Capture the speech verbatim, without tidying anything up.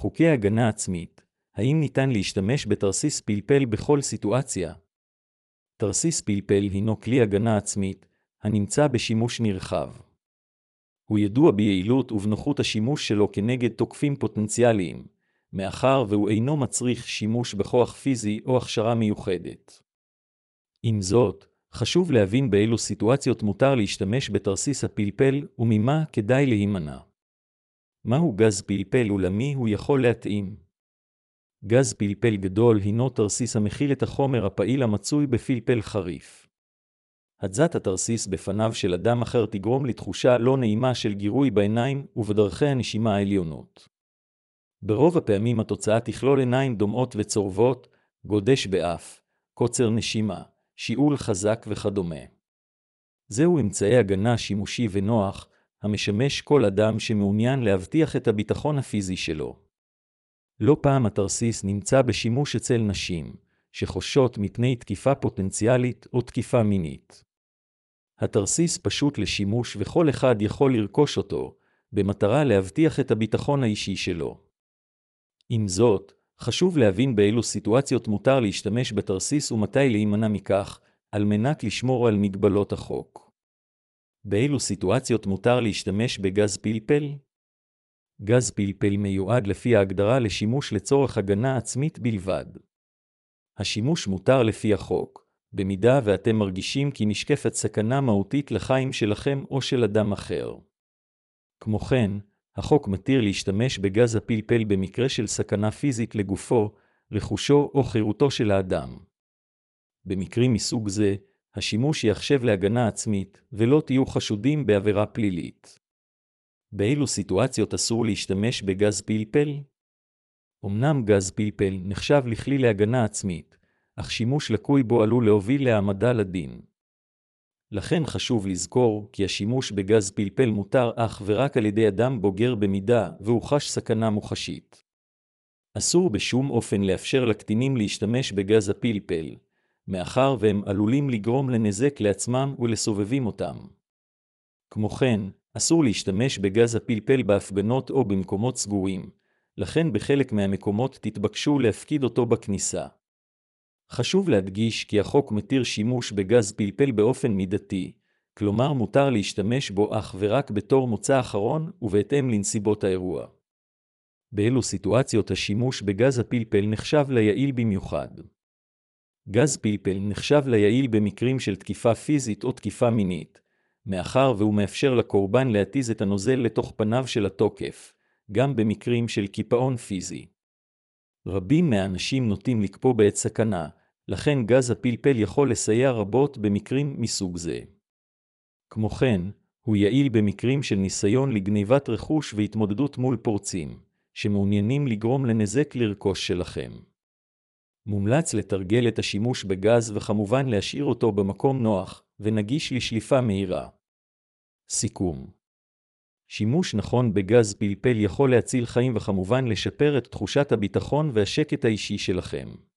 חוקי הגנה עצמית. האם ניתן להשתמש בתרסיס פלפל בכל סיטואציה? תרסיס פלפל הינו כלי הגנה עצמית, הנמצא בשימוש נרחב. הוא ידוע ביעילות ובנוחות השימוש שלו כנגד תוקפים פוטנציאליים, מאחר והוא אינו מצריך שימוש בכוח פיזי או הכשרה מיוחדת. עם זאת, חשוב להבין באילו סיטואציות מותר להשתמש בתרסיס הפלפל וממה כדאי להימנע. מהו גז פלפל ולמי הוא יכול להתאים? גז פלפל גדול הינו תרסיס המכיל את החומר הפעיל המצוי בפלפל חריף. הצעת התרסיס בפניו של אדם אחר תגרום לתחושה לא נעימה של גירוי בעיניים ובדרכי הנשימה העליונות. ברוב הפעמים התוצאה תכלול עיניים דומעות וצורבות, גודש באף, קוצר נשימה, שיעול חזק וכדומה. זהו אמצעי הגנה שימושי ונוח, המשמש כל אדם שמעוניין להבטיח את הביטחון הפיזי שלו. לא פעם התרסיס נמצא בשימוש אצל נשים, שחוששות מפני תקיפה פוטנציאלית או תקיפה מינית. התרסיס פשוט לשימוש וכל אחד יכול לרכוש אותו, במטרה להבטיח את הביטחון האישי שלו. עם זאת, חשוב להבין באילו סיטואציות מותר להשתמש בתרסיס ומתי להימנע מכך, על מנת לשמור על מגבלות החוק. באילו סיטואציות מותר להשתמש בגז פלפל? גז פלפל מיועד לפי ההגדרה לשימוש לצורך הגנה עצמית בלבד. השימוש מותר לפי החוק, במידה ואתם מרגישים כי נשקפת סכנה מהותית לחיים שלכם או של אדם אחר. כמו כן, החוק מתיר להשתמש בגז הפלפל במקרה של סכנה פיזית לגופו, רכושו או חירותו של האדם. במקרים מסוג זה, השימוש יחשב להגנה עצמית, ולא תהיו חשודים בעבירה פלילית. באילו סיטואציות אסור להשתמש בגז פלפל? אמנם גז פלפל נחשב לכלי להגנה עצמית, אך שימוש לקוי בו עלול להוביל להעמדה לדין. לכן חשוב לזכור כי השימוש בגז פלפל מותר אך ורק על ידי אדם בוגר במידה והוא חש סכנה מוחשית. אסור בשום אופן לאפשר לקטינים להשתמש בגז הפלפל, מאחר והם עלולים לגרום לנזק לעצמם ולסובבים אותם. כמו כן, אסור להשתמש בגז הפלפל בהפגנות או במקומות סגורים, לכן בחלק מהמקומות תתבקשו להפקיד אותו בכניסה. חשוב להדגיש כי החוק מתיר שימוש בגז פלפל באופן מידתי, כלומר מותר להשתמש בו אך ורק בתור מוצא אחרון ובהתאם לנסיבות האירוע. באילו סיטואציות השימוש בגז הפלפל נחשב ליעיל במיוחד? גז פלפל נחשב ליעיל במקרים של תקיפה פיזית או תקיפה מינית, מאחר והוא מאפשר לקורבן להתיז את הנוזל לתוך פניו של התוקף, גם במקרים של קיפאון פיזי. רבים מהאנשים נוטים לקפוא בעת סכנה, לכן גז הפלפל יכול לסייע רבות במקרים מסוג זה. כמו כן, הוא יעיל במקרים של ניסיון לגניבת רכוש והתמודדות מול פורצים, שמעוניינים לגרום לנזק לרכוש שלכם. מומלץ לתרגל את השימוש בגז וכמובן להשאיר אותו במקום נוח ונגיש לשליפה מהירה. סיכום. שימוש נכון בגז פלפל יכול להציל חיים וכמובן לשפר את תחושת הביטחון והשקט האישי שלכם.